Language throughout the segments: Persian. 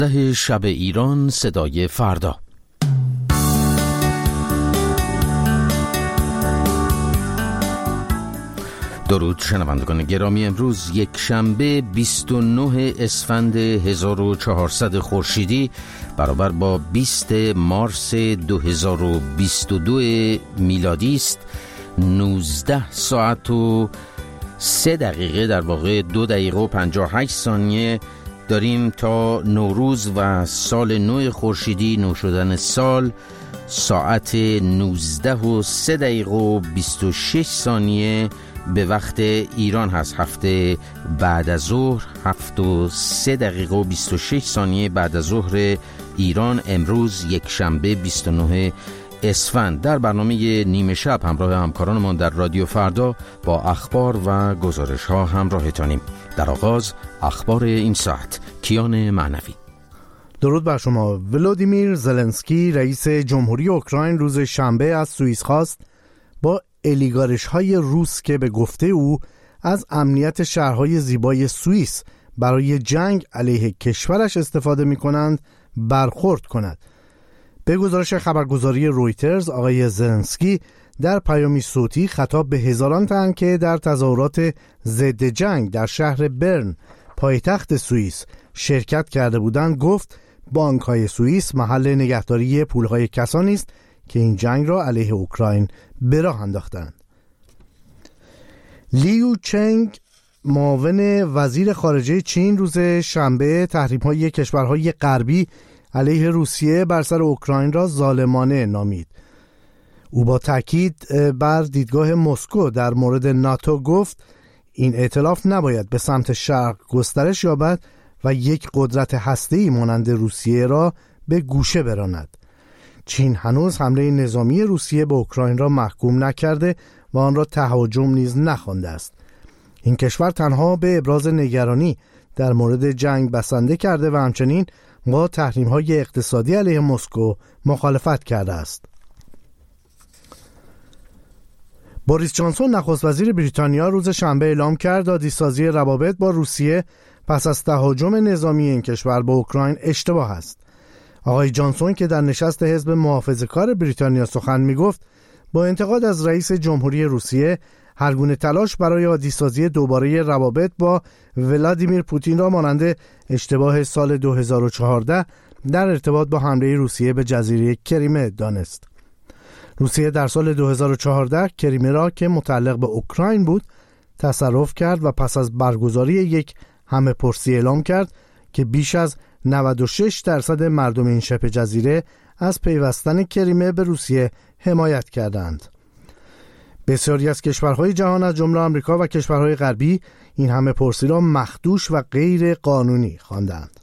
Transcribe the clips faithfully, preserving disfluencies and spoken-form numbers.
ده شب ایران صدای فردا. درود شنوندگان گرامی، امروز یک شنبه بیست و نه اسفند هزار و چهارصد خورشیدی برابر با بیست مارس دو هزار و بیست و دو میلادی است. نوزده ساعت و سه دقیقه، در واقع دو دقیقه و پنجاه و هشت ثانیه داریم تا نوروز و سال نو خورشیدی، نو شدن سال. ساعت نوزده و سه دقیقه و بیست و شش ثانیه به وقت ایران هست. هفته بعد از ظهر، هفت و سه دقیقه و بیست و شش ثانیه بعد از ظهر ایران. امروز یک شنبه بیست و نه اسفند. در برنامه نیمه شب همراه همکارانمان در رادیو فردا با اخبار و گزارش ها همراهتانیم. در آغاز اخبار این ساعت. کیان معنوی. درود بر شما. ولودیمیر زلنسکی رئیس جمهوری اوکراین روز شنبه از سوئیس خواست با الیگارش های روس که به گفته او از امنیت شهرهای زیبای سوئیس برای جنگ علیه کشورش استفاده می کنند برخورد کند. به گزارش خبرگزاری رویترز، آقای زلنسکی در پیامی صوتی خطاب به هزاران تن که در تظاهرات ضد جنگ در شهر برن، پایتخت سوئیس، شرکت کرده بودند گفت بانک‌های سوئیس محل نگهداری پول‌های کسانی است که این جنگ را علیه اوکراین به راه انداختند. لیو چنگ، معاون وزیر خارجه چین، روز شنبه تحریم‌های کشورهای غربی علیه روسیه بر سر اوکراین را ظالمانه نامید. او با تاکید بر دیدگاه مسکو در مورد ناتو گفت این ائتلاف نباید به سمت شرق گسترش یابد و یک قدرت هسته‌ای مانند روسیه را به گوشه براند. چین هنوز حمله نظامی روسیه به اوکراین را محکوم نکرده و آن را تهاجم نیز نخوانده است. این کشور تنها به ابراز نگرانی در مورد جنگ بسنده کرده و همچنین با تحریم‌های اقتصادی علیه مسکو مخالفت کرده است. بوریس جانسون، نخست وزیر بریتانیا، روز شنبه اعلام کرد دادی‌سازی روابط با روسیه پس از تهاجم نظامی این کشور به اوکراین اشتباه است. آقای جانسون که در نشست حزب محافظه‌کار بریتانیا سخن می‌گفت، با انتقاد از رئیس جمهوری روسیه هر گونه تلاش برای عادی‌سازی دوباره روابط با ولادیمیر پوتین را مانند اشتباه سال دو هزار و چهارده در ارتباط با حمله روسیه به جزیره کریمه دانست. روسیه در سال دو هزار و چهارده کریمه را که متعلق به اوکراین بود تصرف کرد و پس از برگزاری یک همه‌پرسی اعلام کرد که بیش از نود و شش درصد مردم این شبه جزیره از پیوستن کریمه به روسیه حمایت کردند. بسیاری از کشورهای جهان از جمله آمریکا و کشورهای غربی این همه‌پرسی را مخدوش و غیر قانونی خواندند.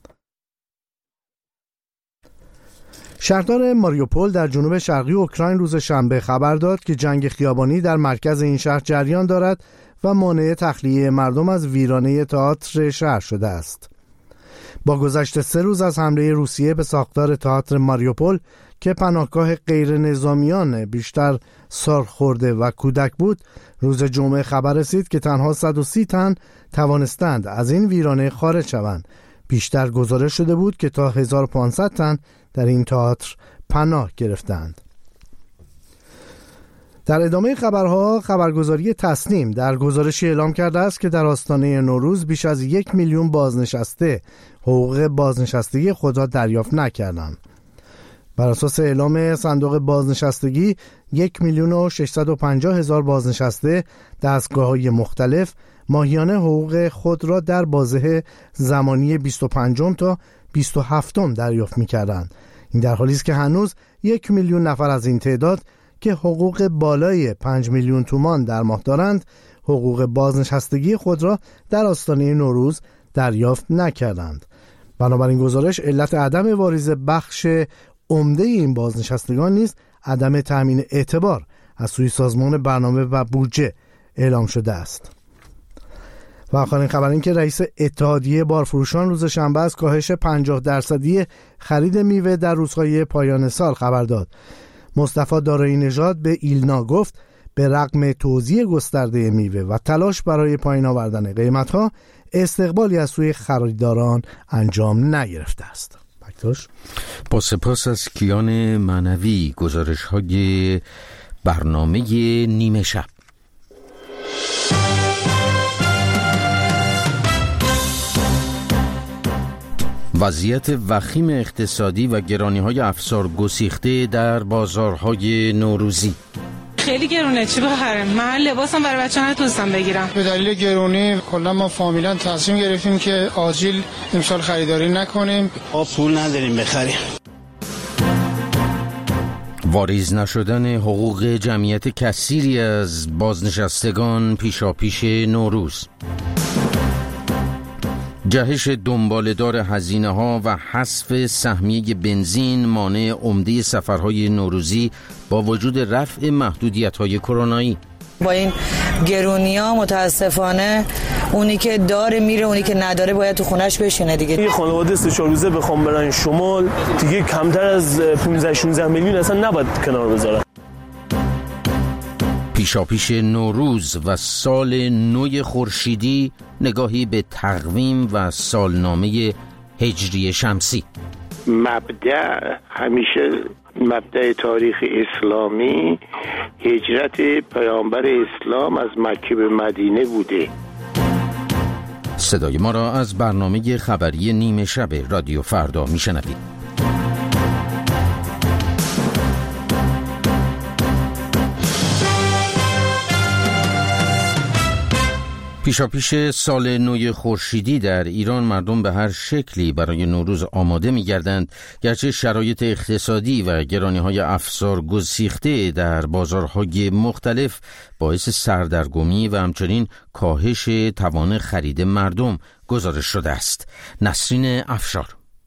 شهردار ماریوپول در جنوب شرقی اوکراین روز شنبه خبر داد که جنگ خیابانی در مرکز این شهر جریان دارد و مانع تخلیه مردم از ویرانه تئاتر شهر شده است. با گذشت سه روز از حمله روسیه به ساختار تئاتر ماریوپول که پناهگاه غیر نظامیان بیشتر سالخورده و کودک بود، روز جمعه خبر رسید که تنها صد و سی تن توانستند از این ویرانه خارج شوند. بیشتر گزارش شده بود که تا هزار و پانصد تن در این تئاتر پناه گرفتند. در ادامه خبرها، خبرگزاری تصنیم در گزارشی اعلام کرده است که در آستانه نوروز بیش از یک میلیون بازنشسته حقوق بازنشستگی خود را دریافت نکردند. بر اساس اعلام صندوق بازنشستگی، یک میلیون و ششصد و پنجاه هزار بازنشسته دستگاه‌های مختلف ماهیانه حقوق خود را در بازه زمانی بیست و پنجم تا بیست و هفتم دریافت می‌کردند. این در حالی است که هنوز یک میلیون نفر از این تعداد که حقوق بالای پنج میلیون تومان در ماه دارند، حقوق بازنشستگی خود را در آستانه نوروز دریافت نکردند. بنابراین گزارش علت عدم واریز بخش عمده این بازنشستگان نیز عدم تامین اعتبار از سوی سازمان برنامه و بودجه اعلام شده است. و آخرین خبر این که رئیس اتحادیه بارفروشان روز شنبه از کاهش پنجاه درصدی خرید میوه در روزهای پایان سال خبر داد. مصطفی دارایی نژاد به ایلنا گفت به رغم توزیع گسترده میوه و تلاش برای پایین آوردن قیمت‌ها، استقبالی از سوی خریداران انجام نگرفته است. بکتاش با سپاس از کیان معنوی گزارش های برنامه نیمه شب. وضعیت وخیم اقتصادی و گرانی‌های افزار گسیخته در بازارهای نوروزی. خیلی گرونه، چی بخرم؟ من لباسم برای بچه‌ها نتونستم بگیرم. به دلیل گرونی کلا ما فامیلا تصمیم گرفتیم که آجیل امسال خریداری نکنیم. ما پول نداریم بخریم. واریز نشدن حقوق جمعیت کثیری از بازنشستگان پیشاپیش نوروز. جهش دنباله‌دار هزینه‌ها و حذف سهمیه بنزین مانع عمده سفرهای نوروزی با وجود رفع محدودیت‌های کرونایی. با این گرونی‌ها متاسفانه اونی که داره میره، اونی که نداره باید تو خونش بشینه دیگه. یه خانواده سه چهار روزه بخوام برن شمال دیگه کمتر از پانزده شانزده میلیون اصلا نباید کنار بذارن. پیشاپیش نوروز و سال نو خورشیدی، نگاهی به تقویم و سالنامه هجری شمسی. مبدأ همیشه مبدأ تاریخ اسلامی هجرت پیامبر اسلام از مکه به مدینه بوده. صدای ما را از برنامه خبری نیمه شب رادیو فردا میشنوید. پیشاپیش سال نو خورشیدی در ایران مردم به هر شکلی برای نوروز آماده می‌گردند، گرچه شرایط اقتصادی و گرانی‌های افزار گسیخته در بازارهای مختلف باعث سردرگمی و همچنین کاهش توان خرید مردم گزارش شده است. نسرین افشار.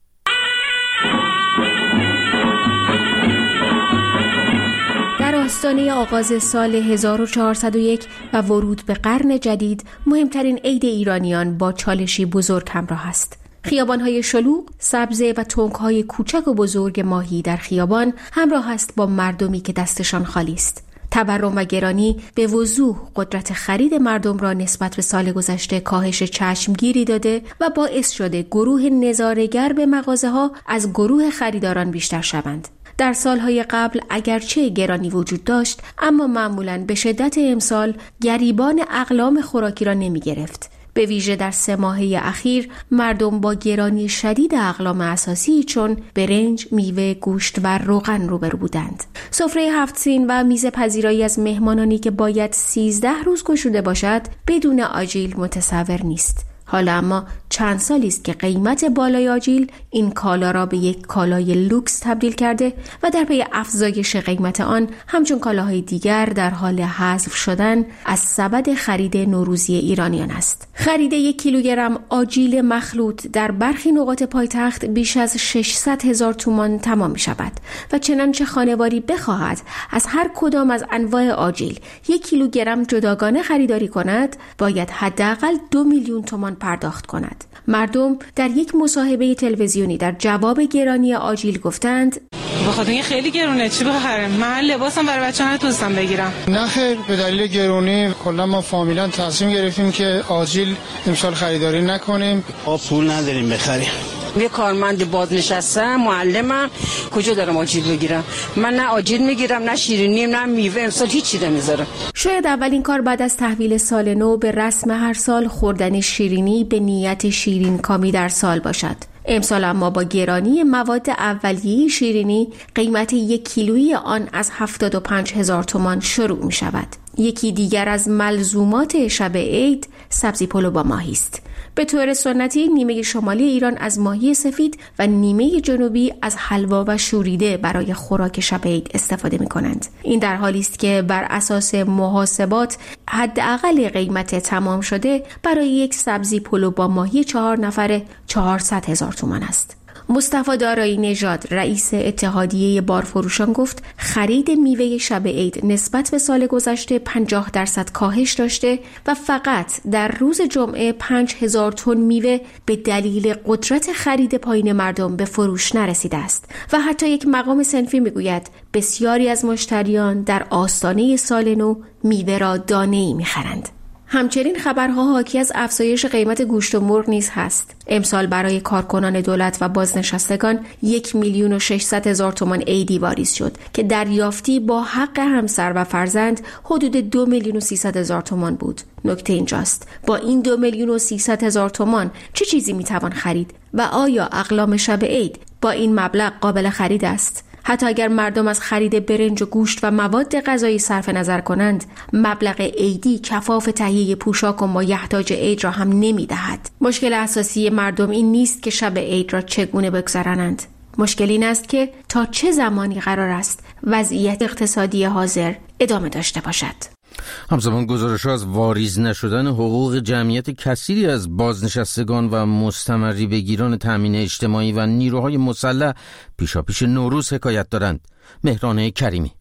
آستانه آغاز سال هزار و چهارصد و یک و ورود به قرن جدید، مهمترین عید ایرانیان با چالشی بزرگ همراه است. خیابان‌های شلوغ، سبزه و تونک‌های کوچک و بزرگ ماهی در خیابان همراه است با مردمی که دستشان خالی است. تورم و گرانی به وضوح قدرت خرید مردم را نسبت به سال گذشته کاهش چشمگیری داده و باعث شده گروه نظاره‌گر به مغازه‌ها از گروه خریداران بیشتر شوند. در سالهای قبل اگرچه گرانی وجود داشت، اما معمولاً به شدت امسال گریبان اقلام خوراکی را نمی گرفت. به ویژه در سه ماهه اخیر مردم با گرانی شدید اقلام اساسی چون برنج، میوه، گوشت و روغن روبرو بودند. سفره هفت سین و میز پذیرایی از مهمانانی که باید سیزده روز گشوده باشد بدون آجیل متصور نیست. حالا اما چند سالی است که قیمت بالای آجیل این کالا را به یک کالای لوکس تبدیل کرده و در پی افزایش قیمت آن همچون کالاهای دیگر در حال حذف شدن از سبد خرید نوروزی ایرانیان است. خرید یک کیلوگرم آجیل مخلوط در برخی نقاط پایتخت بیش از ششصد هزار تومان تمام می شود و چنانچه خانواری بخواهد از هر کدام از انواع آجیل یک کیلوگرم جداگانه خریداری کند، باید حداقل دو میلیون تومان پرداخت کند. مردم در یک مصاحبه تلویزیونی در جواب گرانی آجیل گفتند: بخاطر اینکه خیلی گرونه، چی بخرم؟ من لباسم برای بچه‌ها نتونستم بگیرم. نه خیر، به دلیل گرونی کلا ما فامیلا تصمیم گرفتیم که آجیل امسال خریداری نکنیم. ما پول نداریم بخریم. یه کارمند بازنشستم، معلمم، کجا دارم آجیل بگیرم؟ من نه آجیل میگیرم، نه شیرینی، نه میوه، امسال هیچی نمیذارم. شاید اولین کار بعد از تحویل سال نو به رسم هر سال خوردن شیرینی به نیت شیرین کامی در سال باشد. امسال اما با گرانی مواد اولیه شیرینی، قیمت یک کیلویی آن از هفتاد و پنج هزار تومان شروع می شود. یکی دیگر از ملزومات شب عید سبزی پلو با ماهی است. به طور سنتی نیمه شمالی ایران از ماهی سفید و نیمه جنوبی از حلوا و شوریده برای خوراک شب عید استفاده می کنند. این در حالی است که بر اساس محاسبات حداقل قیمت تمام شده برای یک سبزی پلو با ماهی چهار نفره چهارصد هزار تومان است. مصطفی دارایی نژاد رئیس اتحادیه بارفروشان گفت خرید میوه شب عید نسبت به سال گذشته پنجاه درصد کاهش داشته و فقط در روز جمعه پنج هزار تن میوه به دلیل قدرت خرید پایین مردم به فروش نرسیده است و حتی یک مقام صنفی میگوید بسیاری از مشتریان در آستانه سال نو میوه را دانه‌ای میخرند. همچنین خبرها حاکی از افزایش قیمت گوشت و مرغ نیز هست. امسال برای کارکنان دولت و بازنشستگان یک میلیون و ششصد هزار تومان عیدی واریز شد که دریافتی با حق همسر و فرزند حدود دو میلیون و سیصد هزار تومان بود. نکته اینجاست با این دو میلیون و سیصد هزار تومان چه چیزی میتوان خرید و آیا اقلام شب عید با این مبلغ قابل خرید است؟ حتی اگر مردم از خرید برنج و گوشت و مواد غذایی صرف نظر کنند، مبلغ عیدی کفاف تهیه پوشاک و مایحتاج عید را هم نمی‌دهد. مشکل اساسی مردم این نیست که شب عید را چگونه بگذرانند. مشکل این است که تا چه زمانی قرار است وضعیت اقتصادی حاضر ادامه داشته باشد. همزمان گزارش از واریز نشدن حقوق جمعیت کثیری از بازنشستگان و مستمری بگیران تامین اجتماعی و نیروهای مسلح پیشاپیش نوروز حکایت دارند. مهران کریمی.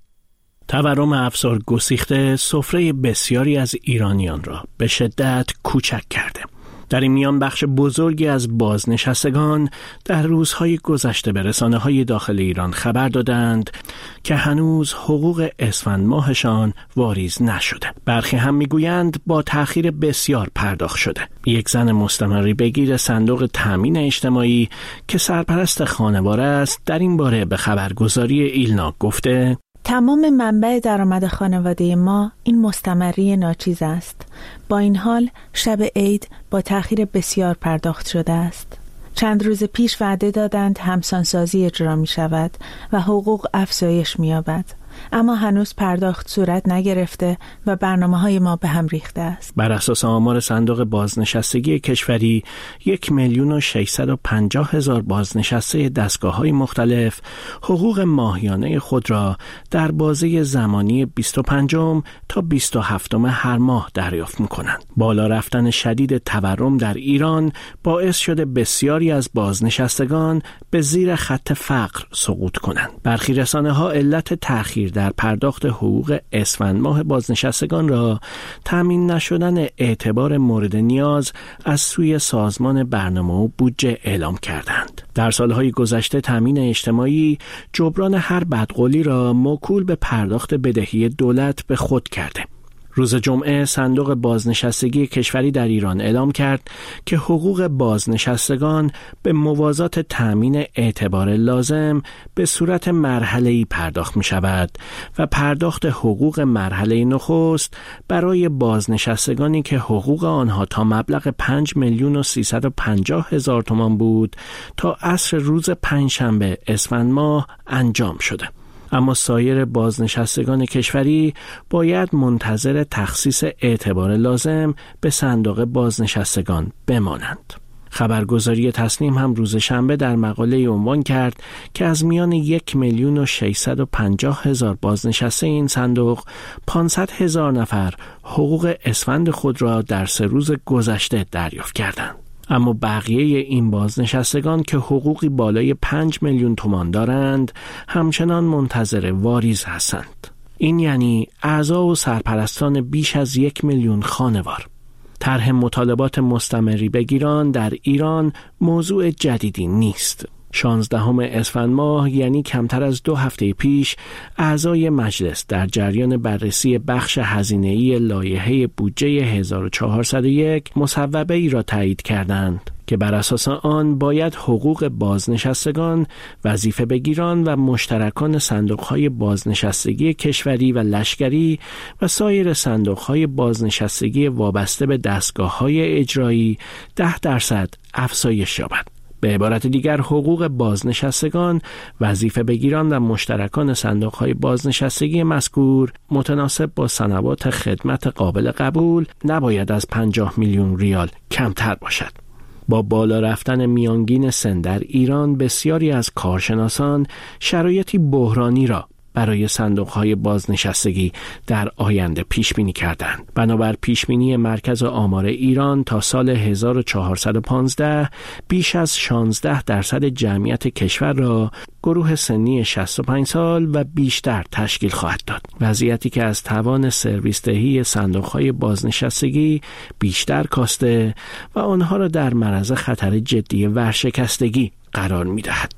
تورم افزار گسیخته سفره بسیاری از ایرانیان را به شدت کوچک کرده. در این میان بخش بزرگی از بازنشستگان در روزهای گذشته به رسانه‌های داخل ایران خبر دادند که هنوز حقوق اسفند ماهشان واریز نشده. برخی هم میگویند با تأخیر بسیار پرداخت شده. یک زن مستمری بگیر صندوق تامین اجتماعی که سرپرست خانوار است در این باره به خبرگزاری ایلنا گفته: تمام منبع درآمد خانواده ما این مستمری ناچیز است. با این حال شب عید با تأخیر بسیار پرداخت شده است. چند روز پیش وعده دادند همسانسازی اجرا می شود و حقوق افزایش می یابد. اما هنوز پرداخت صورت نگرفته و برنامه‌های ما به هم ریخته است. بر اساس آمار صندوق بازنشستگی کشوری، یک میلیون و ششصد و پنجاه هزار بازنشسته دستگاه‌های مختلف حقوق ماهیانه خود را در بازه زمانی بیست و پنجم تا بیست و هفتم هر ماه دریافت می‌کنند. بالا رفتن شدید تورم در ایران باعث شده بسیاری از بازنشستگان به زیر خط فقر سقوط کنند. برخی رسانه‌ها علت تأخیر در پرداخت حقوق اسفند ماه بازنشستگان را تامین نشدن اعتبار مورد نیاز از سوی سازمان برنامه و بودجه اعلام کردند. در سالهای گذشته تامین اجتماعی جبران هر بدقولی را موکول به پرداخت بدهی دولت به خود کرده. روز جمعه صندوق بازنشستگی کشوری در ایران اعلام کرد که حقوق بازنشستگان به موازات تامین اعتبار لازم به صورت مرحله‌ای پرداخت می شود و پرداخت حقوق مرحله نخست برای بازنشستگانی که حقوق آنها تا مبلغ پنج میلیون و سیصد و پنجاه هزار تومان بود تا عصر روز پنجشنبه اسفند ماه انجام شده. اما سایر بازنشستگان کشوری باید منتظر تخصیص اعتبار لازم به صندوق بازنشستگان بمانند. خبرگزاری تصنیم هم روز شنبه در مقاله عنوان کرد که از میان یک میلیون و ششصد و پنجاه هزار بازنشسته این صندوق پانصد هزار نفر حقوق اسفند خود را در سه روز گذشته دریافت کردند. اما بقیه این بازنشستگان که حقوقی بالای پنج میلیون تومان دارند همچنان منتظر واریز هستند. این یعنی اعضا و سرپرستان بیش از یک میلیون خانوار. طرح مطالبات مستمری بگیران در ایران موضوع جدیدی نیست. شانزدهم اسفند ماه یعنی کمتر از دو هفته پیش اعضای مجلس در جریان بررسی بخش هزینه‌ای لایحه بودجه هزار و چهارصد و یک مصوبه ای را تایید کردند که بر اساس آن باید حقوق بازنشستگان، وظیفه بگیران و مشترکان صندوق‌های بازنشستگی کشوری و لشکری و سایر صندوق‌های بازنشستگی وابسته به دستگاه‌های اجرایی ده درصد افزایش یابد. به عبارت دیگر حقوق بازنشستگان، وظیفه بگیران و مشترکان صندوق‌های بازنشستگی مذکور متناسب با سنوات خدمت قابل قبول نباید از پنجاه میلیون ریال کمتر باشد. با بالا رفتن میانگین سن در ایران بسیاری از کارشناسان شرایطی بحرانی را برای صندوق‌های بازنشستگی در آینده پیش بینی کردند. بنابر پیش بینی مرکز آمار ایران تا سال هزار و چهارصد و پانزده بیش از شانزده درصد جمعیت کشور را گروه سنی شصت و پنج سال و بیشتر تشکیل خواهد داد. وضعیتی که از توان سرویس دهی صندوق‌های بازنشستگی بیشتر کاسته و آنها را در معرض خطر جدی ورشکستگی قرار می‌دهد.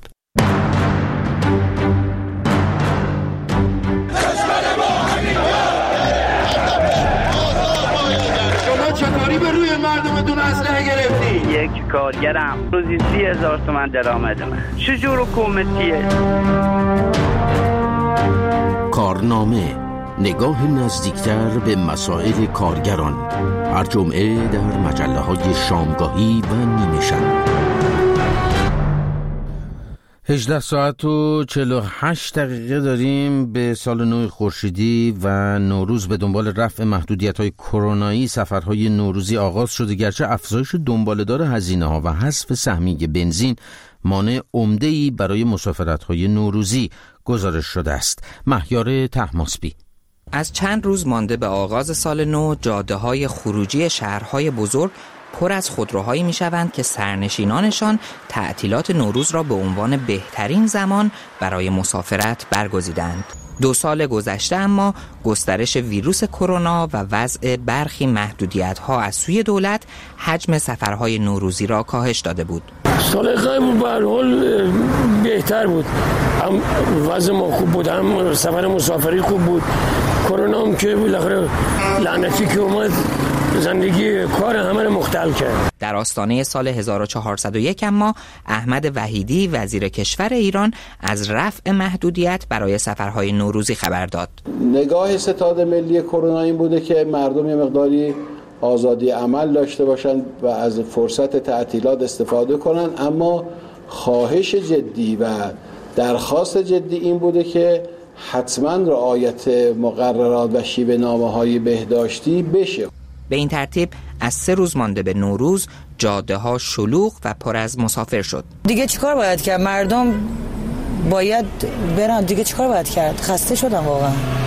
مردمتون اسلحه گرفتی؟ یک کارگرم روزی سی هزار تومن درآمد من. چجور حکومتیه؟ کارنامه، نگاه نزدیکتر به مسائل کارگران، هر جمعه در مجله های شامگاهی و نیمه شب. هجده ساعت و چهل و هشت دقیقه داریم به سال نو خورشیدی و نوروز. به دنبال رفع محدودیت‌های کرونایی سفرهای نوروزی آغاز شده، گرچه افزایش دنباله‌دار هزینه‌ها و حذف سهمیه بنزین مانع عمده‌ای برای مسافرت‌های نوروزی گزارش شده است. مهیار طهماسبی. از چند روز مانده به آغاز سال نو، جاده‌های خروجی شهرهای بزرگ پر از خودروهایی می‌شوند که سرنشینانشان تعطیلات نوروز را به عنوان بهترین زمان برای مسافرت برگزیدند. دو سال گذشته اما گسترش ویروس کرونا و وضع برخی محدودیت‌ها از سوی دولت حجم سفرهای نوروزی را کاهش داده بود. سال قبل به هر حال بهتر بود، هم وضع ما خوب بود، هم سفر مسافری خوب بود. کرونا هم که بالاخره لعنتی که اومد زندگی کار همه رو مختل کرد. در آستانه سال هزار و چهارصد و یک اما احمد وحیدی وزیر کشور ایران از رفع محدودیت برای سفرهای نوروزی خبر داد. نگاه ستاد ملی کرونا این بوده که مردم یه مقداری آزادی عمل داشته باشن و از فرصت تعطیلات استفاده کنن، اما خواهش جدی و درخواست جدی این بوده که حتما رعایت مقررات و شیوه نامه‌های بهداشتی بشه. به این ترتیب از سه روز مانده به نوروز جاده ها شلوغ و پر از مسافر شد. دیگه چیکار باید کرد؟ مردم باید برن. دیگه چیکار باید کرد؟ خسته شدن واقعا.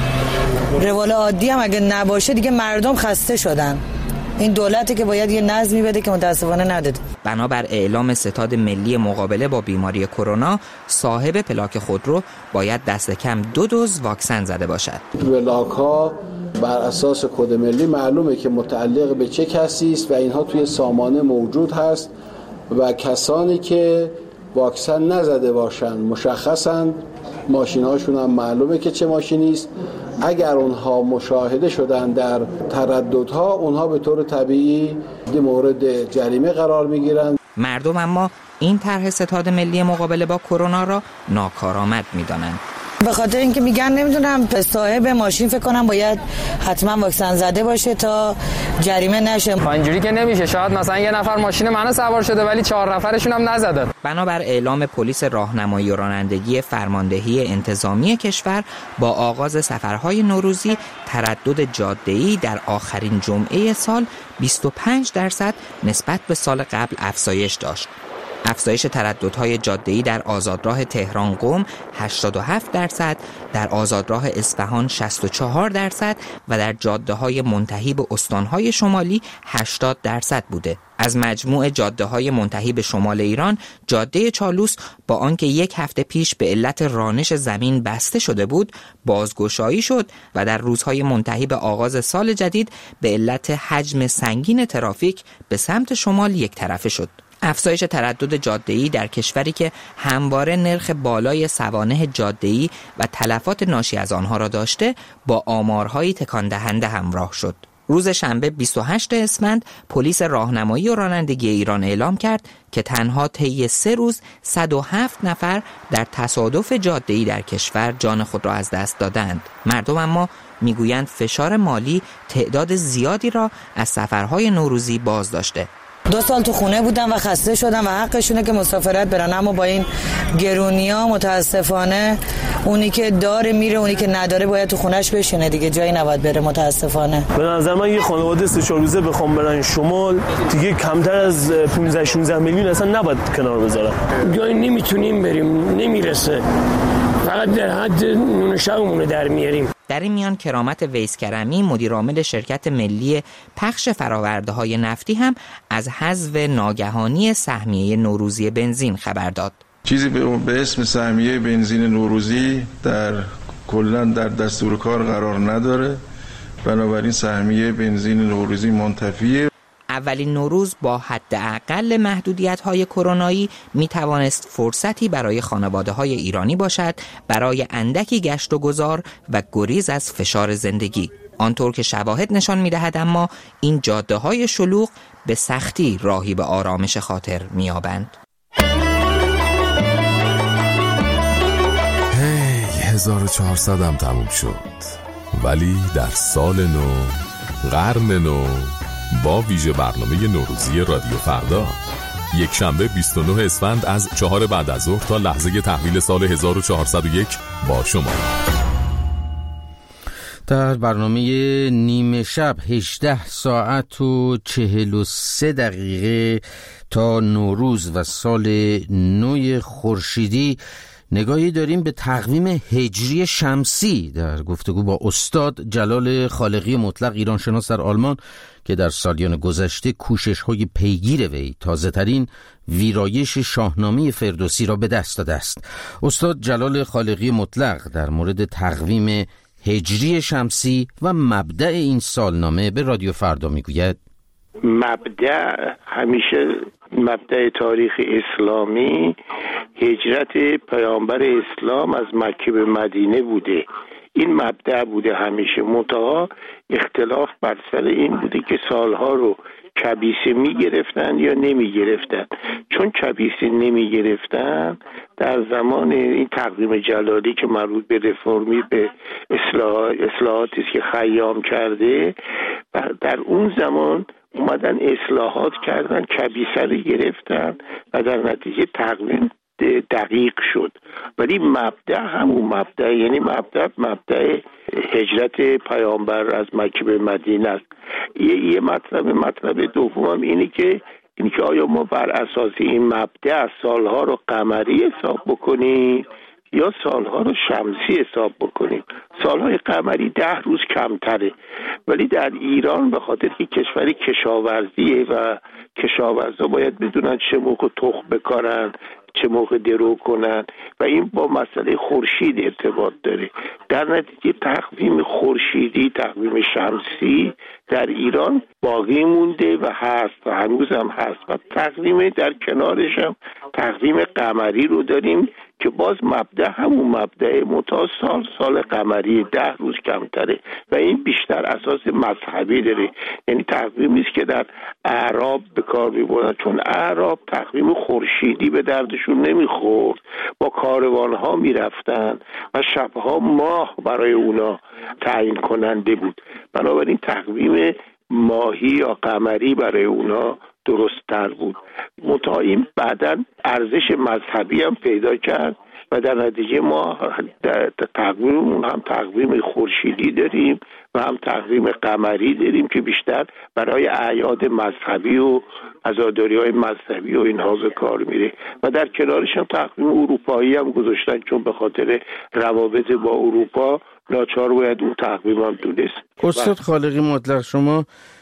روال عادی هم اگه نباشه دیگه مردم خسته شدن. این دولتی که باید یه نظمی بده که متاسفانه نداده. بنابر اعلام ستاد ملی مقابله با بیماری کرونا، صاحب پلاک خودرو باید دست کم دو دوز واکسن زده باشد. پلاک‌ها بر اساس کد ملی معلومه که متعلق به چه کسی است و اینها توی سامانه موجود هست و کسانی که واکسن نزده باشند مشخصند، ماشین‌هاشون هم معلومه که چه ماشینی است. اگر اونها مشاهده شدن در ترددها، اونها به طور طبیعی مورد جریمه قرار میگیرند. مردم اما این طرح ستاد ملی مقابله با کرونا را ناکارآمد میدانند. به خاطر اینکه میگن نمیدونم صاحب ماشین فکر کنم باید حتما واکسن زده باشه تا جریمه نشه. اینجوری که نمیشه. شاید مثلا یه نفر ماشین منو سوار شده ولی چهار نفرشون هم نزدن. بنابر اعلام پلیس راهنمایی و رانندگی فرماندهی انتظامی کشور، با آغاز سفرهای نوروزی تردد جاده‌ای در آخرین جمعه سال بیست و پنج درصد نسبت به سال قبل افزایش داشت. افزایش ترددهای جاده‌ای در آزادراه تهران قم هشتاد و هفت درصد، در آزادراه اصفهان شصت و چهار درصد و در جاده‌های منتهی به استان‌های شمالی هشتاد درصد بوده. از مجموع جاده‌های منتهی به شمال ایران، جاده چالوس با آنکه یک هفته پیش به علت رانش زمین بسته شده بود، بازگشایی شد و در روزهای منتهی به آغاز سال جدید به علت حجم سنگین ترافیک به سمت شمال یک طرفه شد. افزایش تردد جاده‌ای در کشوری که همواره نرخ بالای سوانح جاده‌ای و تلفات ناشی از آنها را داشته، با آمارهای تکان دهنده همراه شد. روز شنبه بیست و هشتم اسفند پلیس راهنمایی و رانندگی ایران اعلام کرد که تنها طی سه روز صد و هفت نفر در تصادف جاده‌ای در کشور جان خود را از دست دادند. مردم اما میگویند فشار مالی تعداد زیادی را از سفرهای نوروزی باز داشته. دو سال تو خونه بودن و خسته شدن و حقشونه که مسافرت برن، اما با این گرونیا متاسفانه اونی که داره میره، اونی که نداره باید تو خونش بشینه دیگه، جایی نباید بره متاسفانه. به نظر من یه خانواده سه چهار روزه بخوام برن شمال دیگه کمتر از پانزده شانزده میلیون اصلا نباید کنار بذارن. جایی نمیتونیم بریم، نمیرسه، فقط در حد نون شبمون رو در میاریم. در این میان کرامت ویس کرمی، مدیر عامل شرکت ملی پخش فرآورده‌های نفتی، هم از حذف ناگهانی سهمیه نوروزی بنزین خبر داد. چیزی به اسم سهمیه بنزین نوروزی در کلاً در دستور کار قرار نداره، بنابراین سهمیه بنزین نوروزی منتفیه. اولین نوروز با حداقل محدودیت‌های کرونایی می‌توانست فرصتی برای خانواده‌های ایرانی باشد برای اندکی گشت و گذار و گریز از فشار زندگی. آنطور که شواهد نشان می‌دهد اما این جاده‌های شلوغ به سختی راهی به آرامش خاطر می‌یابند. هی هزار و چهارصد هم تموم شد، ولی در سال نو، قرن نو، با ویژه برنامه نوروزی رادیو فردا، یک شنبه بیست و نه اسفند از چهار بعد از ظهر تا لحظه تحویل سال هزار و چهارصد و یک با شما. در برنامه نیمه شب هجده ساعت و چهل و سه دقیقه تا نوروز و سال نو خورشیدی نگاهی داریم به تقویم هجری شمسی در گفتگو با استاد جلال خالقی مطلق، ایرانشناس در آلمان، که در سالیان گذشته کوشش‌های پیگیر وی تازه‌ترین ویرایش شاهنامه فردوسی را به دست داده است. استاد جلال خالقی مطلق در مورد تقویم هجری شمسی و مبدأ این سالنامه به رادیو فردا میگوید: مبدأ همیشه مبدأ تاریخ اسلامی هجرت پیامبر اسلام از مکه به مدینه بوده. این مبدأ بوده همیشه، منتها اختلاف بر سر این بوده که سالها رو کبیسه می گرفتن یا نمی گرفتن. چون کبیسه نمی گرفتن، در زمان این تقویم جلالی که مربوط به رفرمی، به اصلاح اصلاحاتی که خیام کرده، و در اون زمان اومدن اصلاحات کردن، کبیسه رو گرفتن و در نتیجه تقویم دقیق شد. ولی مبدأ همون مبدأ، یعنی مبدأ مبدأ هجرت پیامبر از مکه به مدینه است. یه, یه مطلب مطلب دومم اینی که اینی که آیا ما بر اساس این مبدأ سالها رو قمری حساب بکنیم یا سالها رو شمسی حساب بکنیم. سالهای قمری ده روز کمتره، ولی در ایران به خاطر که کشور کشاورزیه و کشاورزا باید بدونن چه موقع تخم بکارن، چه موقع درو کنن و این با مسئله خورشید ارتباط داره. در نتیجه تقویم خورشیدی، تقویم شمسی در ایران باقی مونده و هست و هنوز هم هست و تقویم در کنارش هم تقویم قمری رو داریم که باز مبدأ همون مبدأ متا سال سال قمری ده روز کمتره و این بیشتر اساس مذهبی داره. یعنی تقویمی است که در اعراب به کار می‌بردن، چون اعراب تقویم خورشیدی به دردشون نمیخورد، با کاروان‌ها میرفتن و شبها ماه برای اونا تعیین کننده بود. بنابراین تقویم ماهی یا قمری برای اونا درست تر بود. منتها این بعداً ارزش مذهبی هم پیدا کرد و در نتیجه ما در تقویممون هم تقویم خورشیدی داریم و هم تقویم قمری داریم که بیشتر برای اعیاد مذهبی و عزاداری‌های مذهبی و اینها به کار میره و در کنارش هم تقویم اروپایی هم گذاشتن، چون به خاطر روابط با اروپا ناچار باید اون تقویم هم دونست. استاد خالقی مطلق، شما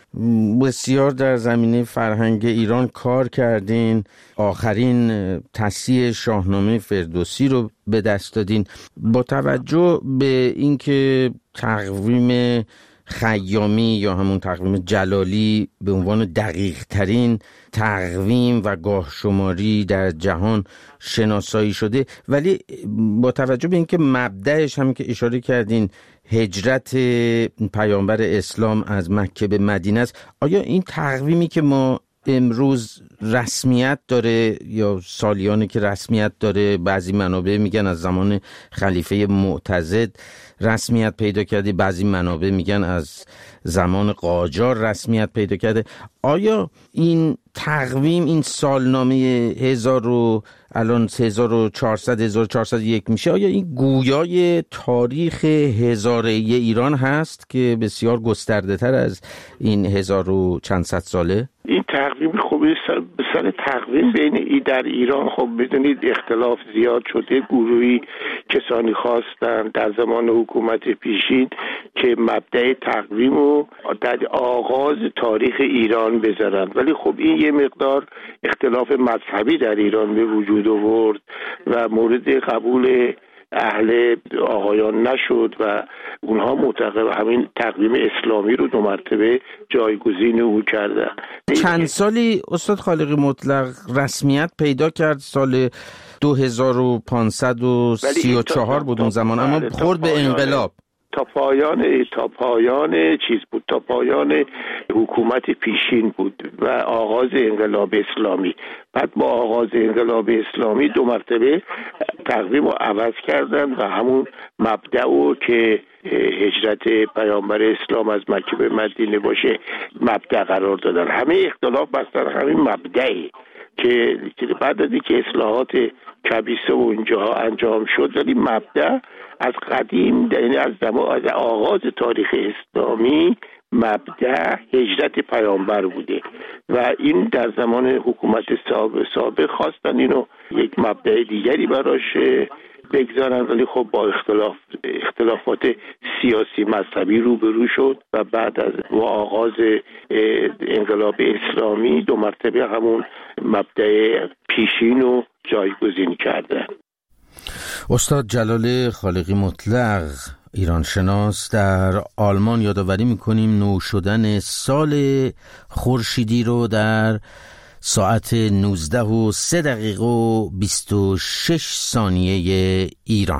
بسیار در زمینه فرهنگ ایران کار کردین، آخرین تصحیح شاهنامه فردوسی رو به دست دادین. با توجه به اینکه تقویم خیامی یا همون تقویم جلالی به عنوان دقیق ترین تقویم و گاه شماری در جهان شناسایی شده، ولی با توجه به اینکه مبدأش همین که اشاره کردین هجرت پیامبر اسلام از مکه به مدینه است، آیا این تقویمی که ما امروز رسمیت داره یا سالیانی که رسمیت داره، بعضی منابع میگن از زمان خلیفه معتضد رسمیت پیدا کرده، بعضی منابع میگن از زمان قاجار رسمیت پیدا کرده، آیا این تقویم، این سالنامه هزار و الان هزار و چهارصد هزار و چهارصد و یک میشه، آیا این گویای تاریخ هزاره ایران هست که بسیار گسترده تر از این هزار و چند صد ساله؟ این تقویم خوبی به سر تقویم بین ای در ایران خب بدونید اختلاف زیاد شده. گروهی کسانی خواستن در زمان حکومت پیشین که مبدأ تقویم رو در آغاز تاریخ ایران بذارن، ولی خب این یه مقدار اختلاف مذهبی در ایران به وجود آورد و مورد قبول اهل آقایان نشد و اونها معتقد همین تقویم اسلامی رو دو مرتبه جایگزین او کردن. چند سالی استاد خالقی مطلق رسمیت پیدا کرد؟ سال دو هزار و پانصد و سی و چهار بود اون زمان، اما خورد به انقلاب. تا پایان تا پایان چیز بود، تا پایان حکومت پیشین بود و آغاز انقلاب اسلامی. بعد با آغاز انقلاب اسلامی دو مرتبه تقویم رو عوض کردن و همون مبدأ که هجرت پیامبر اسلام از مکه به مدینه باشه مبدأ قرار دادن. همه اختلاف بستر همین مبدأی که بعد از اینکه اصلاحات کبیسه و اونجاها انجام شد، ولی مبدأ از قدیم، یعنی از زمان از آغاز تاریخ اسلامی مبدأ هجرت پیامبر بوده و این در زمان حکومت سابق سابق خواستن اینو یک مبدأ دیگری براش بگذارن، ولی خب با اختلاف اختلافات سیاسی مذهبی روبرو شد و بعد از آغاز انقلاب اسلامی دو مرتبه همون مبدأ پیشین رو جایگزین کردن. استاد جلال خالقی مطلق، ایرانشناس، در آلمان یادآوری میکنیم نو شدن سال خورشیدی رو در ساعت نوزده و سه دقیقه و بیست و شش ثانیه ایران.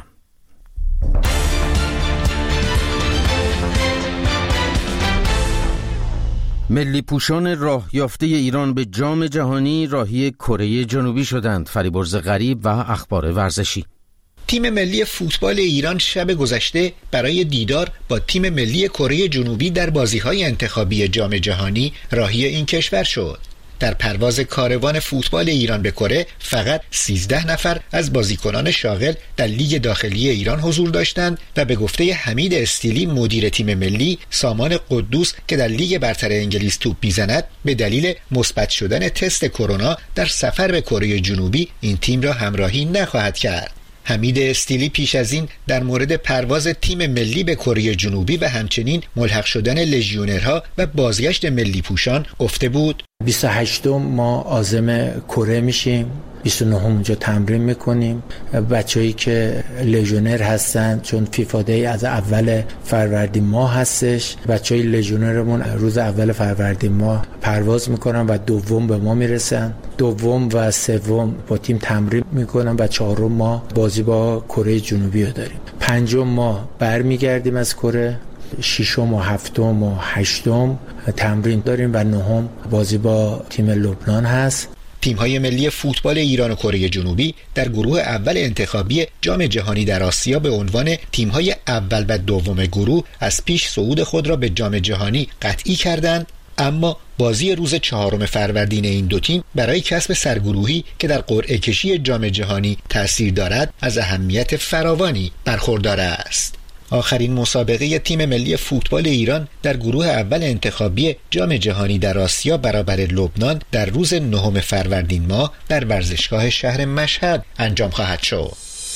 ملی پوشان راه یافته ایران به جام جهانی راهی کره جنوبی شدند. فریبرز غریب و اخبار ورزشی. تیم ملی فوتبال ایران شب گذشته برای دیدار با تیم ملی کره جنوبی در بازی‌های انتخابی جام جهانی راهی این کشور شد. در پرواز کاروان فوتبال ایران به کره فقط سیزده نفر از بازیکنان شاغل در لیگ داخلی ایران حضور داشتند و به گفته حمید استیلی مدیر تیم ملی، سامان قدوس که در لیگ برتر انگلیس توپ میزند به دلیل مثبت شدن تست کرونا در سفر به کره جنوبی این تیم را همراهی نخواهد کرد. حمید استیلی پیش از این در مورد پرواز تیم ملی به کره جنوبی و همچنین ملحق شدن لژیونرها و بازگشت ملی پوشان گفته بود: بیست و هشتم ما عازم کره میشیم، بیست و نهم اونجا تمرین میکنیم. بچه‌ای که لژیونر هستن، چون فیفا دی از اول فروردین ماه هستش، بچه‌ای لژیونرمون روز اول فروردین ماه پرواز میکنن و دوم به ما میرسن. دوم و سوم با تیم تمرین میکنن و چهارم ما بازی با کره جنوبی رو داریم. پنجم ما برمیگردیم از کره. ششم و هفتم و هشتم تمرین داریم و نهم بازی با تیم لبنان هست. تیم‌های ملی فوتبال ایران و کره جنوبی در گروه اول انتخابی جام جهانی در آسیا به عنوان تیم‌های اول و دوم گروه از پیش صعود خود را به جام جهانی قطعی کردند، اما بازی روز چهارم فروردین این دو تیم برای کسب سرگروهی که در قرعه کشی جام جهانی تأثیر دارد از اهمیت فراوانی برخوردار است. آخرین مسابقه تیم ملی فوتبال ایران در گروه اول انتخابی جام جهانی در آسیا برابر لبنان در روز نهم فروردین ماه در ورزشگاه شهر مشهد انجام خواهد شد.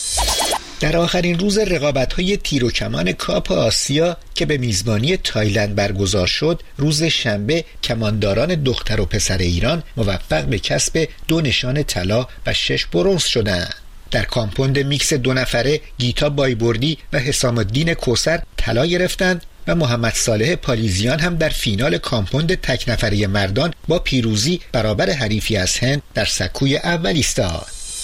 در آخرین روز رقابت‌های تیر و کمان کاپ آسیا که به میزبانی تایلند برگزار شد، روز شنبه کمانداران دختر و پسر ایران موفق به کسب دو نشان طلا و شش برنز شدند. در کامپوند میکس دو نفره گیتا بایبردی و حسام الدین کوثر طلا گرفتند و محمد صالح پالیزیان هم در فینال کامپوند تک نفره مردان با پیروزی برابر حریفی از هند در سکوی اول ایستاد.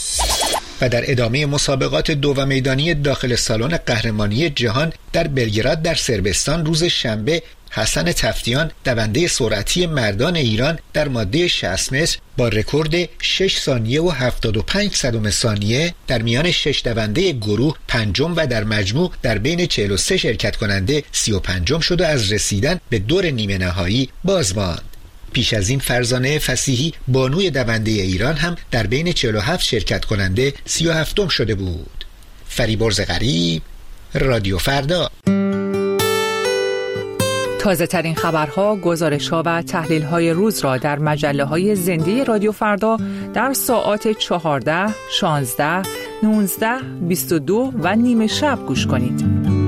و در ادامه مسابقات دو و میدانی داخل سالن قهرمانی جهان در بلگراد در صربستان روز شنبه، حسن تفتیان دونده سرعتی مردان ایران در ماده شصت متر با رکورد شش ثانیه و هفتاد و پنج صدم ثانیه در میان شش دونده گروه پنجم و در مجموع در بین چهل و سه شرکت کننده سی و پنجم شد و از رسیدن به دور نیمه نهایی باز ماند. پیش از این فرزانه فصیحی بانوی دونده ایران هم در بین چهل و هفت شرکت کننده سی و هفتم شده بود. فریبرز غریب، رادیو فردا. تازه ترین خبرها، گزارش‌ها و تحلیل‌های روز را در مجله‌های زنده رادیو فردا در ساعات چهارده، شانزده، نوزده، بیست و دو و نیمه شب گوش کنید.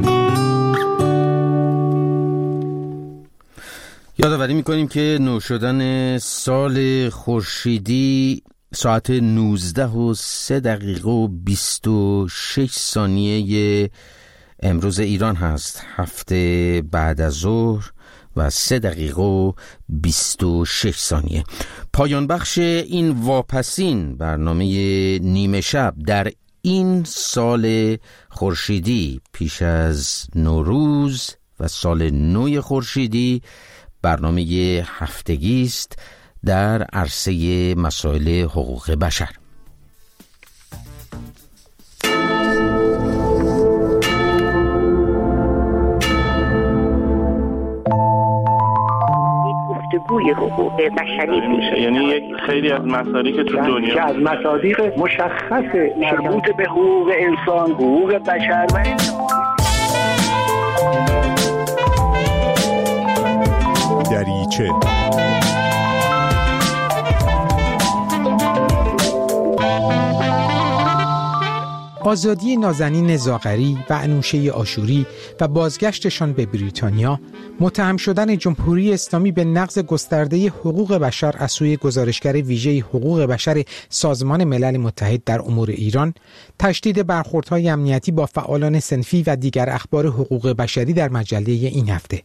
یادآوری می‌کنیم که نو شدن سال خورشیدی ساعت نوزده و سه دقیقه و بیست و شش ثانیه امروز ایران هست، هفته بعد از ظهر و سه دقیقه و بیست و شش ثانیه. پایان بخش این واپسین برنامه نیمه شب در این سال خورشیدی پیش از نوروز و سال نو خورشیدی برنامه هفتگی است در عرصه مسائل حقوق بشر. گفتگوی حقوق بشری میشه، یعنی یک خیلی از مسائلی که تو دنیا که از مصادیق مشخص مربوط به حقوق انسان، حقوق بشر و دریچه آزادی نازنین زاغری و انوشه آشوری و بازگشتشان به بریتانیا، متهم شدن جمهوری اسلامی به نقض گسترده حقوق بشر از سوی گزارشگر ویژه حقوق بشر سازمان ملل متحد در امور ایران، تشدید برخوردهای امنیتی با فعالان صنفی و دیگر اخبار حقوق بشری در مجله این هفته.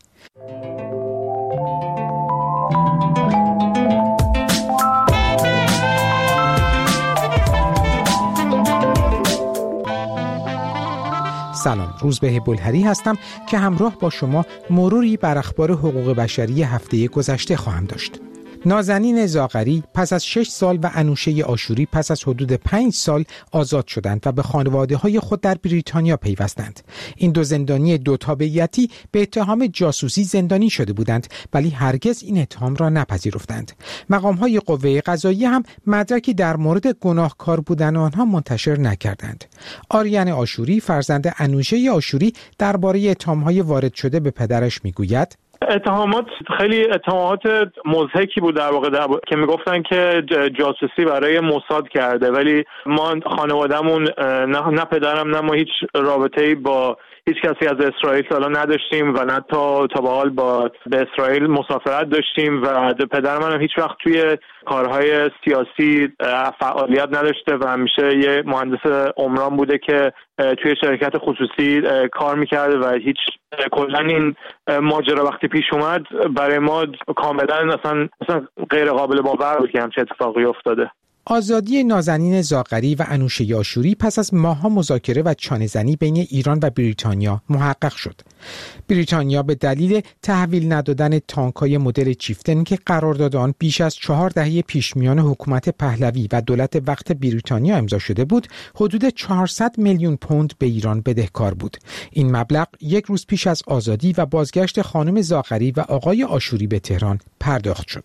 سلام، روزبه بلهری هستم که همراه با شما مروری بر اخبار حقوق بشری هفته گذشته خواهم داشت. نازنین زاغری پس از شش سال و انوشه آشوری پس از حدود پنج سال آزاد شدند و به خانواده‌های خود در بریتانیا پیوستند. این دو زندانی دو تابعیتی به اتهام جاسوسی زندانی شده بودند، ولی هرگز این اتهام را نپذیرفتند. مقام‌های قوه قضاییه هم مدرکی در مورد گناهکار بودن آنها منتشر نکردند. آریان آشوری فرزند انوشه آشوری درباره اتهام‌های وارد شده به پدرش میگوید: اتهامات خیلی اتهامات مضحکی بود در واقع در با... که میگفتن که جاسوسی برای موساد کرده، ولی ما خانوادهمون نه, نه پدرم نه ما هیچ رابطه‌ای با هیچ کسی از اسرائیل تا الان نداشتیم و نه تا تا به حال با به اسرائیل مسافرت داشتیم و پدر منم هیچ وقت توی کارهای سیاسی فعالیت نداشته و همیشه یه مهندس عمران بوده که توی شرکت خصوصی کار میکرده و هیچ کلا این ماجرا وقتی پیش اومد برای ما کاملا اصلا اصلا غیر قابل باور بود که همچین اتفاقی افتاده. آزادی نازنین زاغری و انوشه آشوری پس از ماه‌ها مذاکره و چانه‌زنی بین ایران و بریتانیا محقق شد. بریتانیا به دلیل تحویل ندادن تانک‌های مدل چیفتن که قرارداد آن بیش از چهار دهه پیش میان حکومت پهلوی و دولت وقت بریتانیا امضا شده بود، حدود چهارصد میلیون پوند به ایران بدهکار بود. این مبلغ یک روز پیش از آزادی و بازگشت خانم زاغری و آقای آشوری به تهران پرداخت شد.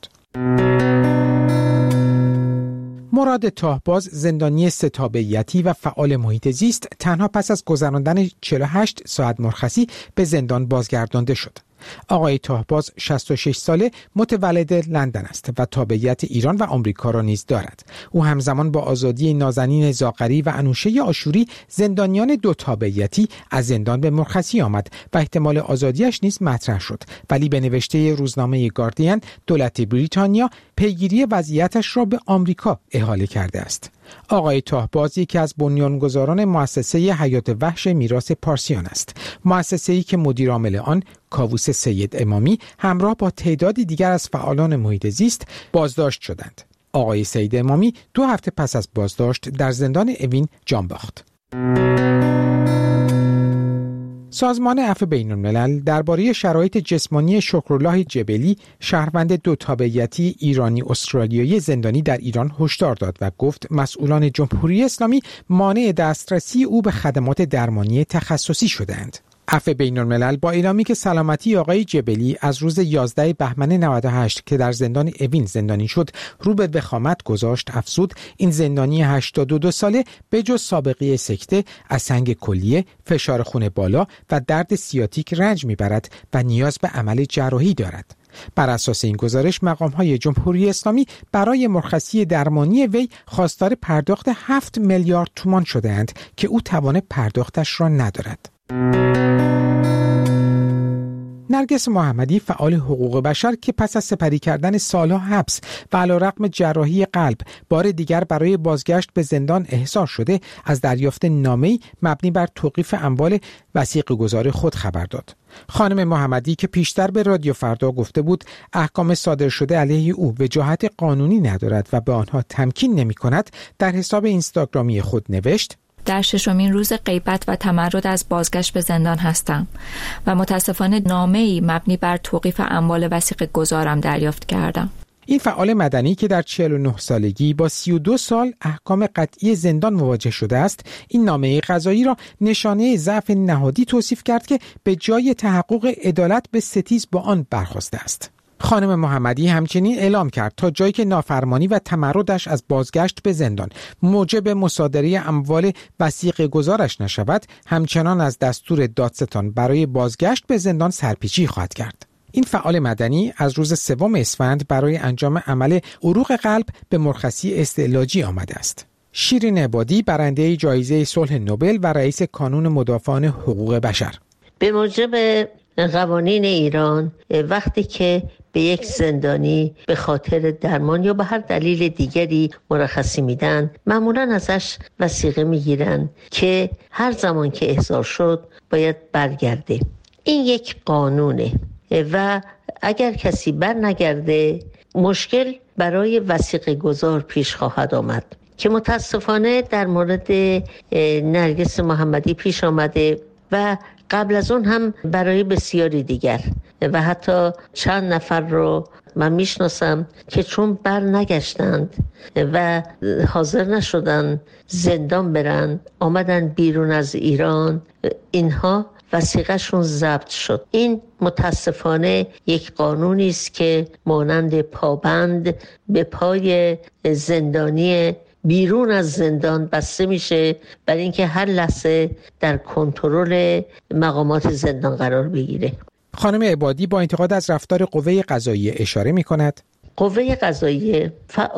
مراد طاهباز، زندانی سه تابعیتی و فعال محیط زیست، تنها پس از گذراندن چهل و هشت ساعت مرخصی به زندان بازگردانده شد. آقای طاهباز شصت و شش ساله، متولد لندن است و تابعیت ایران و آمریکا را نیز دارد. او همزمان با آزادی نازنین زاغری و انوشه آشوری، زندانیان دو تابعیتی، از زندان به مرخصی آمد و احتمال آزادیش نیز مطرح شد، ولی به نوشته روزنامه گاردین دولت بریتانیا پیگیری وضعیتش را به آمریکا احاله کرده است. آقای طاهباز یکی از بنیانگذاران مؤسسه حیات وحش میراث پارسیان است، مؤسسه‌ای که مدیر عامل آن کاووس سید امامی همراه با تعدادی دیگر از فعالان محیط زیست بازداشت شدند. آقای سید امامی دو هفته پس از بازداشت در زندان اوین جان باخت. سازمان عفو بین‌الملل درباره شرایط جسمانی شکرالله جبلی، شهروند دو تابعیتی ایرانی استرالیایی زندانی در ایران، هشدار داد و گفت مسئولان جمهوری اسلامی مانع دسترسی او به خدمات درمانی تخصصی شده‌اند. عفو بین‌الملل با اعلامی که سلامتی آقای جبلی از روز یازده بهمن نود و هشت که در زندان اوین زندانی شد رو به وخامت گذاشت، افزود این زندانی هشتاد و دو ساله به جز سابقه سکته از سنگ کلیه، فشار خون بالا و درد سیاتیک رنج میبرد و نیاز به عمل جراحی دارد. بر اساس این گزارش مقام‌های جمهوری اسلامی برای مرخصی درمانی وی خواستار پرداخت هفت میلیارد تومان شده‌اند که او توان پرداختش را ندارد. نرگس محمدی، فعال حقوق بشر که پس از سپری کردن سالها حبس و علیرغم جراحی قلب بار دیگر برای بازگشت به زندان احضار شده، از دریافت نامه‌ای مبنی بر توقیف اموال وثیقه‌گذار خود خبر داد. خانم محمدی که پیشتر به رادیو فردا گفته بود احکام صادر شده علیه او وجاهت قانونی ندارد و به آنها تمکین نمی‌کند، در حساب اینستاگرامی خود نوشت: در ششمین روز غیبت و تمرد از بازگشت به زندان هستم و متاسفانه نامه‌ای مبنی بر توقیف اموال وثیقه گذارم دریافت کردم. این فعال مدنی که در چهل و نه سالگی با سی و دو سال احکام قطعی زندان مواجه شده است، این نامه قضایی را نشانه ضعف نهادی توصیف کرد که به جای تحقق عدالت به ستیز با آن برخاسته است. خانم محمدی همچنین اعلام کرد تا جایی که نافرمانی و تمردش از بازگشت به زندان موجب مصادره اموال وثیقه گذارش نشود، همچنان از دستور دادستان برای بازگشت به زندان سرپیچی خواهد کرد. این فعال مدنی از روز سوم اسفند برای انجام عمل عروق قلب به مرخصی استعلاجی آمده است. شیرین عبادی، برنده جایزه صلح نوبل و رئیس کانون مدافعان حقوق بشر: به موجب قوانین ایران وقتی که به یک زندانی به خاطر درمان یا به هر دلیل دیگری مرخصی میدن، معمولا ازش وثیقه میگیرن که هر زمان که احضار شد باید برگرده. این یک قانونه و اگر کسی بر نگرده مشکل برای وثیقه گذار پیش خواهد آمد که متاسفانه در مورد نرگس محمدی پیش آمده و قبل از اون هم برای بسیاری دیگر و حتی چند نفر رو من میشناسم که چون بر نگشتند و حاضر نشدن زندان برن، آمدن بیرون از ایران، اینها وثیقه‌شون ضبط شد. این متاسفانه یک قانونی است که مانند پابند به پای زندانی بیرون از زندان بسته میشه برای اینکه هر لحظه در کنترل مقامات زندان قرار بگیره. خانم عبادی با انتقاد از رفتار قوه قضاییه اشاره میکند: قوه قضاییه،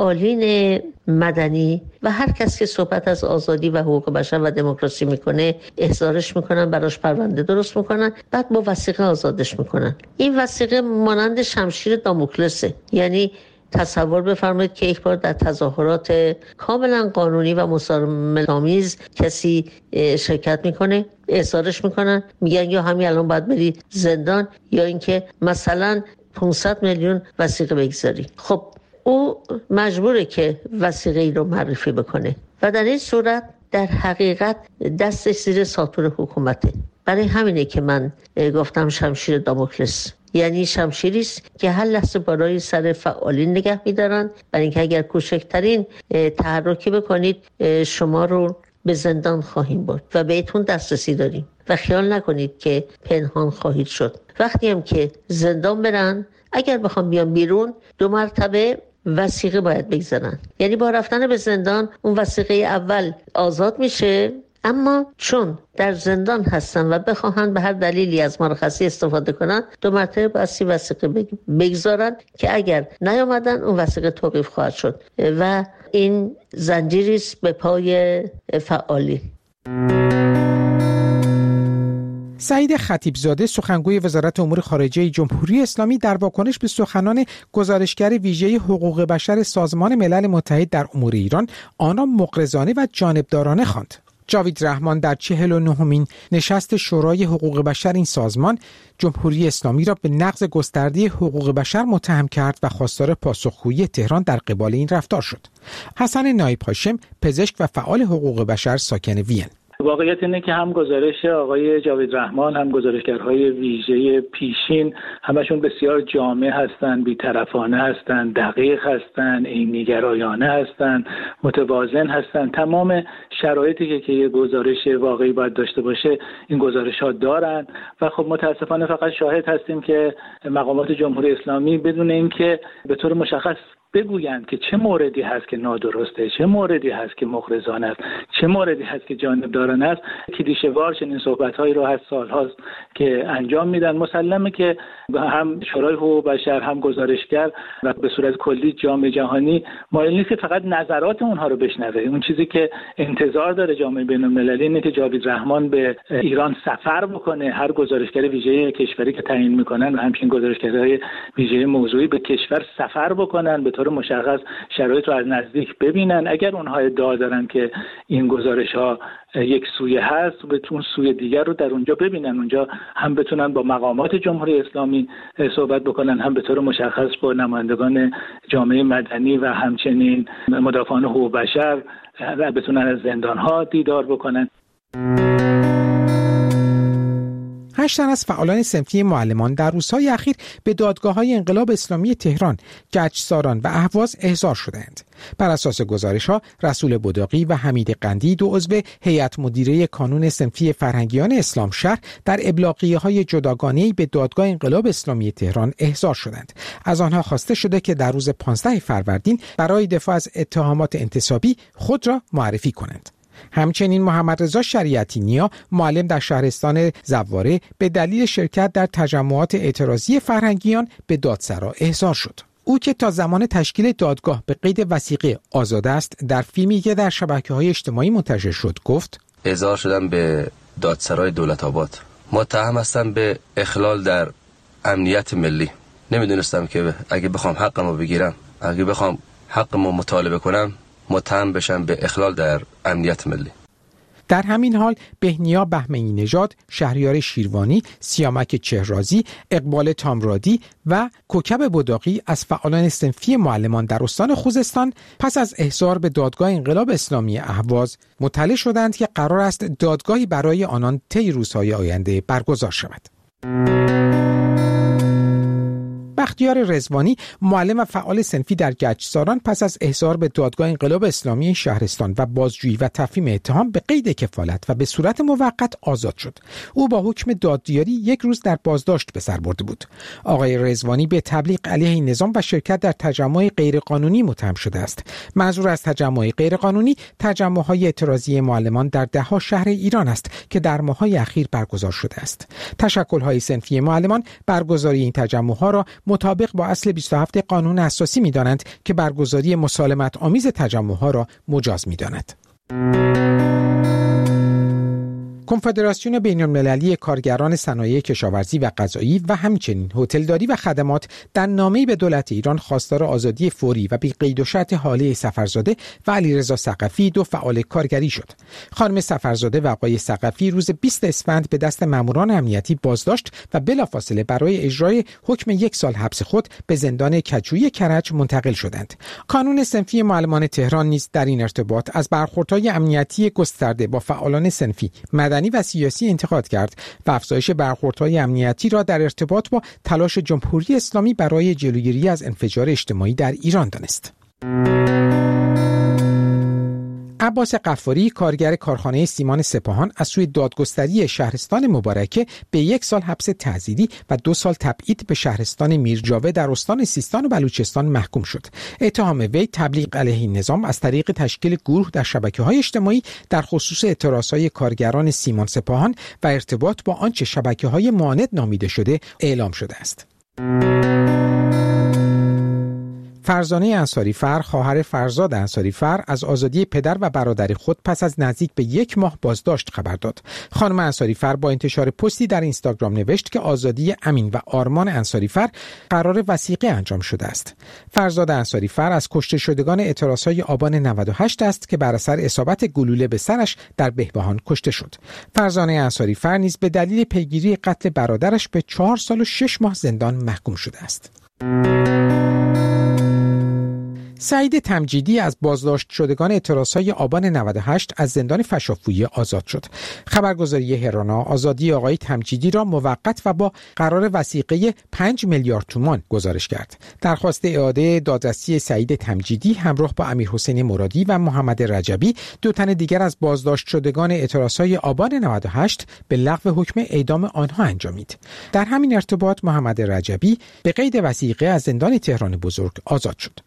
فعالین مدنی و هر کس که صحبت از آزادی و حقوق بشر و دموکراسی میکنه احضارش میکنن، براش پرونده درست میکنن، بعد با وثیقه آزادش میکنن. این وثیقه مانند شمشیر داموکلسه. یعنی تصور بفرمایید که یک بار در تظاهرات کاملا قانونی و مسالمت‌آمیز کسی شرکت میکنه، احضارش میکنن، میگن یا همین الان باید بری زندان یا اینکه مثلا پانصد میلیون وثیقه بگذاری. خب او مجبوره که وثیقه ای رو معرفی بکنه و در این صورت در حقیقت دستش زیر ساطور حکومته. برای همینه که من گفتم شمشیر داموکلس، یعنی شمشیری است که هر لحظه بالای سر فعالین نگه می‌دارن، برای اینکه اگر کوچکترین تحرکی بکنید شما رو به زندان خواهیم برد و بهتون دسترسی داریم و خیال نکنید که پنهان خواهید شد. وقتی هم که زندان برن، اگر بخوام بیان بیرون دو مرتبه وثیقه باید بگذارن. یعنی با رفتن به زندان اون وثیقه اول آزاد میشه، اما چون در زندان هستن و بخواهند به هر دلیلی از مرخصی استفاده کنن، دو مرتبه باید وثیقه بگذارن که اگر نیامدن اون وثیقه توقیف خواهد شد و این زنجیری است به پای فعالی. سعید خطیبزاده، سخنگوی وزارت امور خارجه جمهوری اسلامی، در واکنش به سخنان گزارشگر ویژه حقوق بشر سازمان ملل متحد در امور ایران، آن را مغرضانه و جانبدارانه خواند. جاوید رحمان در چهل و نهمین نشست شورای حقوق بشر این سازمان، جمهوری اسلامی را به نقض گسترده حقوق بشر متهم کرد و خواستار پاسخگویی تهران در قبال این رفتار شد. حسن نایب هاشم، پزشک و فعال حقوق بشر ساکن وین: واقعیت اینه که هم گزارش آقای جاوید رحمان، هم گزارشگرهای ویژه پیشین، همشون بسیار جامع هستند، بی‌طرفانه هستند، دقیق هستند، عینی‌گرایانه هستند، متوازن هستند. تمام شرایطی که که یه گزارش واقعی باید داشته باشه این گزارش‌ها دارن و خب متاسفانه فقط شاهد هستیم که مقامات جمهوری اسلامی بدون اینکه به طور مشخص بگویند که چه موردی هست که نادرسته، چه موردی هست که مغرضانه است، چه موردی هست که جانبدارانه است، کلیشه‌وار چنین صحبت‌هایی رو هست سال‌هاست که انجام میدن. مسلمه که هم شورای حقوق بشر، هم گزارشگر و به صورت کلی جامعه جهانی مایل نیست که فقط نظرات اونها رو بشنوه. اون چیزی که انتظار داره جامعه بین‌المللی اینه که جاوید رحمان به ایران سفر بکنه، هر گزارشگر ویژه کشوری که تعیین میکنن و همچنین گزارشگرای ویژه موضوعی به کشور سفر بکنن، به طور مشخص شرایط رو از نزدیک ببینن. اگر اونها ادعا دارن که این گزارش‌ها یک سویه هست، به اون سوی دیگر رو در اونجا ببینن، اونجا هم بتونن با مقامات جمهوری اسلامی صحبت بکنن، هم به طور مشخص با نمایندگان جامعه مدنی و همچنین مدافعان حقوق بشر و بتونن از زندان‌ها دیدار بکنن. هشت تن از فعالان صنفی معلمان در روزهای اخیر به دادگاه‌های انقلاب اسلامی تهران، گچساران و اهواز احضار شدند. بر اساس گزارش‌ها، رسول بداقی و حمید قندی، دو عضو هیئت مدیره کانون صنفی فرهنگیان اسلام شهر، در ابلاغیه‌های جداگانه‌ای به دادگاه انقلاب اسلامی تهران احضار شدند. از آنها خواسته شده که در روز پانزدهم فروردین برای دفاع از اتهامات انتصابی خود را معرفی کنند. همچنین محمد رضا شریعتی نیا، معلم در شهرستان زواره، به دلیل شرکت در تجمعات اعتراضی فرهنگیان به دادسرا احضار شد. او که تا زمان تشکیل دادگاه به قید وثیقه آزاد است، در فیلمی که در شبکه‌های اجتماعی منتشر شد گفت: احضار شدم به دادسرای دولت آباد. متهم هستم به اخلال در امنیت ملی. نمیدونستم که اگه بخوام حقمو بگیرم، اگه بخوام حقمو مطالبه کنم، متهم بشم به اخلال در امنیت ملی. در همین حال بهنیا بهمنی نژاد، شهریار شیروانی، سیامک چهرازی، اقبال تامرادی و کوکب بداقی از فعالان صنفی معلمان در استان خوزستان پس از احضار به دادگاه انقلاب اسلامی اهواز مطلع شدند که قرار است دادگاهی برای آنان طی روزهای آینده برگزار شود. بختیار رضوانی، معلم و فعال صنفی در گچساران، پس از احضار به دادگاه انقلاب اسلامی شهرستان و بازجویی و تفهیم اتهام به قید کفالت و به صورت موقت آزاد شد. او با حکم دادیاری یک روز در بازداشت به سر برده بود. آقای رضوانی به تبلیغ علیه نظام و شرکت در تجمع غیرقانونی متهم شده است. منظور از تجمع غیرقانونی تجمع‌های اعتراضی معلمان در ده‌ها شهر ایران است که در ماه‌های اخیر برگزار شده است. تشکل‌های صنفی معلمان برگزاری این تجمع‌ها را مطابق با اصل بیست و هفت قانون اساسی می‌دانند که برگزاری مسالمت آمیز تجمع‌ها را مجاز می‌داند. کنفدراسیون بین‌المللی کارگران صنایع کشاورزی و غذایی و همچنین هتلداری و خدمات در نامه‌ای به دولت ایران خواستار آزادی فوری و بی قید و شرط حاله سفرزاده و علیرضا ثقفی، دو فعال کارگری شد. خانم سفرزاده و آقای ثقفی روز بیست اسفند به دست ماموران امنیتی بازداشت و بلافاصله برای اجرای حکم یک سال حبس خود به زندان کجویی کرج منتقل شدند. کانون صنفی معلمان تهران نیز در این ارتباط از برخوردهای امنیتی گسترده با فعالان صنفی، مدنی و سیاسی انتقاد کرد و افزایش برخوردهای امنیتی را در ارتباط با تلاش جمهوری اسلامی برای جلوگیری از انفجار اجتماعی در ایران دانست. عباس غفاری، کارگر کارخانه سیمان سپاهان، از سوی دادگستری شهرستان مبارکه به یک سال حبس تعزیری و دو سال تبعید به شهرستان میرجاوه در استان سیستان و بلوچستان محکوم شد. اتهام وی تبلیغ علیه نظام از طریق تشکیل گروه در شبکه‌های اجتماعی در خصوص اعتراضهای کارگران سیمان سپاهان و ارتباط با آنچه شبکه‌های معاند نامیده شده اعلام شده است. فرزانه انصاریفر، خواهر فرزاد انصاریفر، از آزادی پدر و برادر خود پس از نزدیک به یک ماه بازداشت خبر داد. خانم انصاریفر با انتشار پستی در اینستاگرام نوشت که آزادی امین و آرمان انصاریفر قرار وثیقه انجام شده است. فرزاد انصاریفر از کشته شدگان اعتراضهای آبان نود و هشت است که بر اثر اصابت گلوله به سرش در بهبهان کشته شد. فرزانه انصاریفر نیز به دلیل پیگیری قتل برادرش به چهار سال و شش ماه زندان محکوم شده است. سعید تمجیدی از بازداشت شدگان اعتراضهای آبان نود و هشت از زندان فشافویه آزاد شد. خبرگزاری هرانا آزادی آقای تمجیدی را موقت و با قرار وثیقه پنج میلیارد تومان گزارش کرد. درخواست اعاده دادرسی سعید تمجیدی همراه با امیرحسین مرادی و محمد رجبی، دو تن دیگر از بازداشت شدگان اعتراضهای آبان نود و هشت، به لغو حکم اعدام آنها انجامید. در همین ارتباط محمد رجبی به قید وثیقه از زندان تهران بزرگ آزاد شد.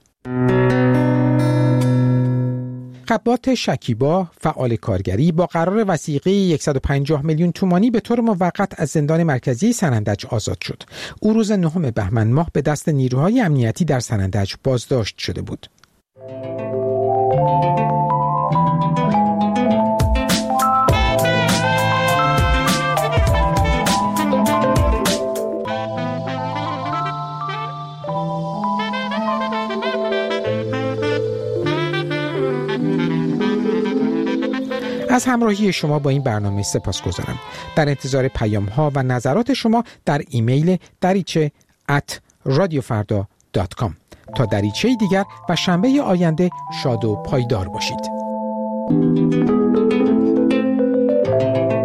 خبات شکیبا، فعال کارگری، با قرار وثیقه صد و پنجاه میلیون تومانی به طور موقت از زندان مرکزی سنندج آزاد شد. او روز نهم بهمن ماه به دست نیروهای امنیتی در سنندج بازداشت شده بود. از همراهی شما با این برنامه سپاسگزارم. در انتظار پیام ها و نظرات شما در ایمیل دریچه ات رادیو فردا دات کام. تا دریچه دیگر و شنبه آینده شاد و پایدار باشید.